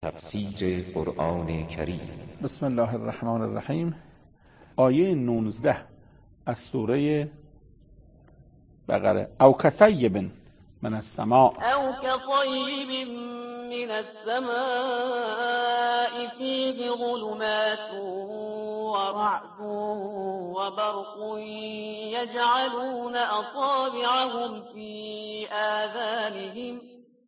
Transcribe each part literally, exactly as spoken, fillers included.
تفسیر قرآن کریم. بسم الله الرحمن الرحیم. آیه نوزده از سوره بقره. او کصیب من السماء او كصيب من السماء فيه ظلمات ورعد وبرق يجعلون أصابعهم في آذانهم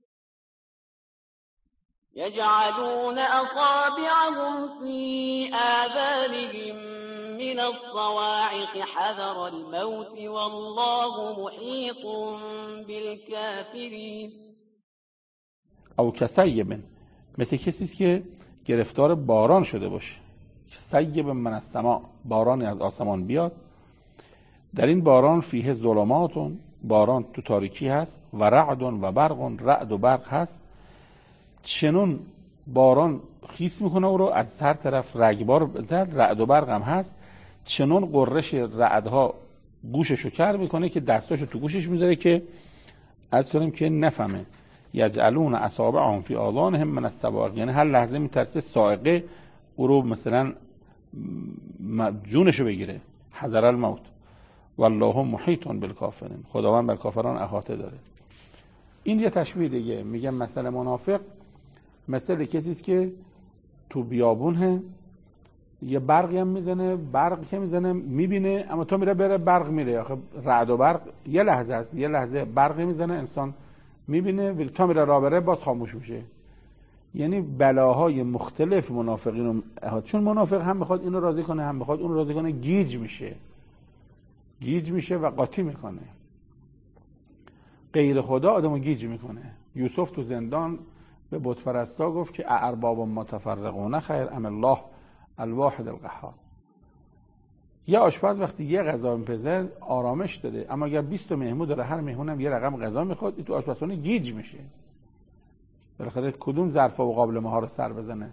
يجعلون أصابعهم في آذانهم من الصواعق حذر الموت والله محيط بالكافرين. او کصیب، مثل کسی است که گرفتار باران شده باشه. کصیب من السماء، بارانی از آسمان بیاد. در این باران فیه ظلمات، باران تو تاریکی هست، و رعد و برق، رعد و برق هست. چنون باران خیس میکنه او رو از هر طرف، رگبار رعد و برق هم هست. چنون قررش رعدها گوششو کر میکنه که دستاشو تو گوشش میذاره که عرض کنیم که نفهمه. یجعلون اصابعهم فی آذانهم من الصواعق، یعنی هر لحظه میترسه صاعقه او رو مثلا جونشو بگیره. حذر الموت والله محیط بالکافرین، خداوند بر کافران احاطه داره. این یه تشبیه دیگه. میگم مثلا منافق مثل کسی است که تو بیابونه، یه برقی هم میزنه، برق که میزنه میبینه، اما تو میره بره برق میره. آخه رعد و برق یه لحظه است، یه لحظه برقی میزنه انسان میبینه، ولی تا میره راه بره باز خاموش میشه. یعنی بلاهای مختلف منافقین رو احاطه، چون منافق هم میخواد اینو راضی کنه هم میخواد اون راضی کنه، گیج میشه گیج میشه و قاطی میکنه. غیر خدا آدمو گیج میکنه. یوسف تو زندان به بت پرستا گفت که ارباب متفرقون خیر ام الله الواحد القهار. یه آشپز وقتی یه غذا میپزه آرامش داره، اما اگر بیست تا مهمون داره، هر مهمونم یه رقم غذا میخواد، این تو آشپزخونه گیج میشه. بالاخره کدوم ظرف و قابل ما ها رو سر بزنه؟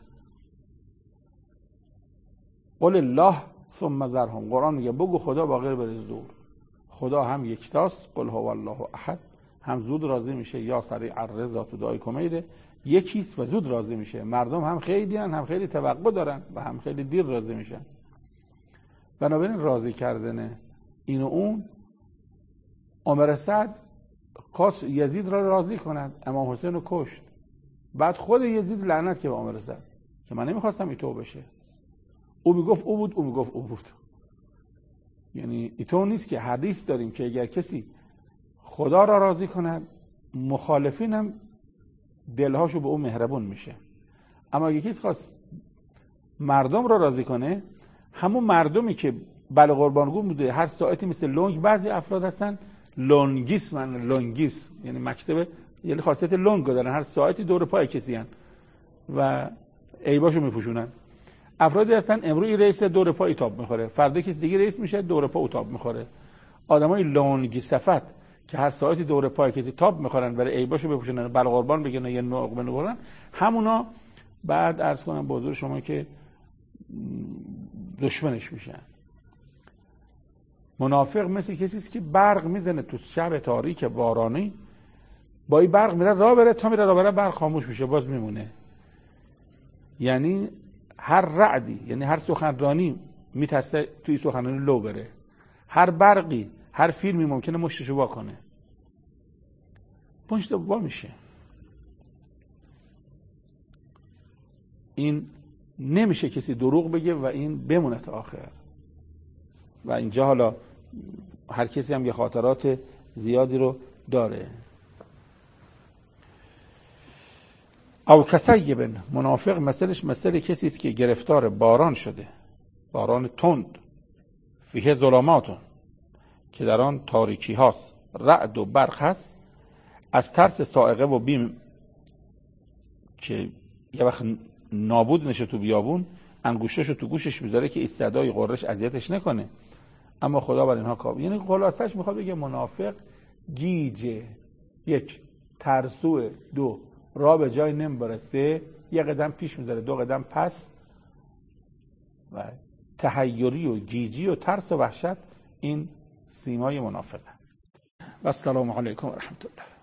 قل الله ثم ذرهم. قرآن میگه بگو خدا باقی رو بریز دور. خدا هم یکتاست، قل هو الله احد، هم زود راضی میشه، یا سریع الرضا تو دعای کمیله، یکیست و زود راضی میشه. مردم هم خیلی هن، هم خیلی توقع دارن و هم خیلی دیر راضی میشن. بنابراین راضی کردن این و اون. عمر سعد خواست یزید را راضی کند، امام حسین رو کشت. بعد خود یزید لعنت که به عمر سعد که من نمیخواستم ایتو بشه. او میگفت او بود، او میگفت او بود. یعنی ایتو نیست که حدیث داریم که اگر کسی خدا را راضی کند، مخالفین هم دلهاشو به او مهربون میشه. اما اگه کسی خواست مردم را راضی کنه، همون مردمی که بله قربانگون بوده هر ساعتی مثل لنگ، بعضی افراد هستن لونگیس، من لونگیس یعنی مکتب، یعنی خاصیت لنگ دارن، هر ساعتی دور پای کسی هن و عیباشو میپوشونن. افرادی هستن امروز رئیس دور پای تاب میخوره، فردا کسی دیگه رئیس میشه دور پا تاب میخوره. آدمای لونگی صفت که هر ساعتی دور پای کسی تاب میخورن برای عیباشو بپوشونن، بل قربان بگیرن یا نقمه بخورن، همونا بعد عرض کنم به حضور شما که دشمنش میشن. منافق مثل کسی است که برق میزنه تو شب تاریک بارانی، با این برق میره راه بره، تا میره راه بره برق خاموش میشه، باز میمونه. یعنی هر رعدی، یعنی هر سخنرانی میترسه توی سخنرانی لو بره، هر برقی، هر فیلمی ممکنه مشتشو وا کنه، پشت وا میشه. این نمیشه کسی دروغ بگه و این بمونه تا آخر. و اینجا حالا هر کسی هم یه خاطرات زیادی رو داره. او کصیب، منافق مثلش مثل کسی است که گرفتار باران شده، باران تند، فیه ظلمات، که در آن تاریکی هاست، رعد و برق هست. از ترس صاعقه و بیم که یه وقت نابود نشه تو بیابون، انگشتاشو تو گوشش میذاره که صدای قررش اذیتش نکنه، اما خدا بر اینها کافر. یعنی خلاصش میخواد بگه منافق گیجه، یک ترسوه، دو راه به جای نمیبره، سه یه قدم پیش میذاره دو قدم پس، و تحیری و گیجی و ترس و وحشت این سیمای منافقه. و السلام علیکم و رحمت الله.